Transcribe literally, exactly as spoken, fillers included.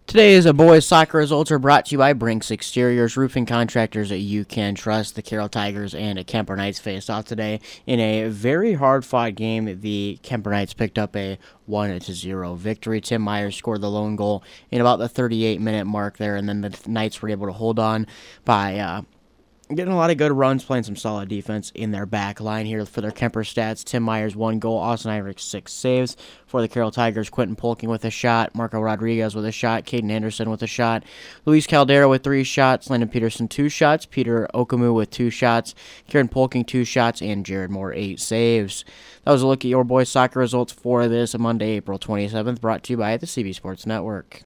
Today's boys soccer results are brought to you by Brinks Exteriors, roofing contractors that you can trust. The Carroll Tigers and Kemper Knights faced off today in a very hard-fought game. The Kemper Knights picked up a one to zero victory. Tim Myers scored the lone goal in about the thirty-eight minute mark there, and then the Knights were able to hold on by uh, getting a lot of good runs, playing some solid defense in their back line here for their Kemper stats. Tim Myers, one goal. Austin Iverick, six saves. For the Carroll Tigers, Quentin Polking with a shot. Marco Rodriguez with a shot. Caden Anderson with a shot. Luis Caldera with three shots. Landon Peterson, two shots. Peter Okamu with two shots. Kieran Polking, two shots. And Jared Moore, eight saves. That was a look at your boys' soccer results for this Monday, April twenty-seventh, brought to you by the C B Sports Network.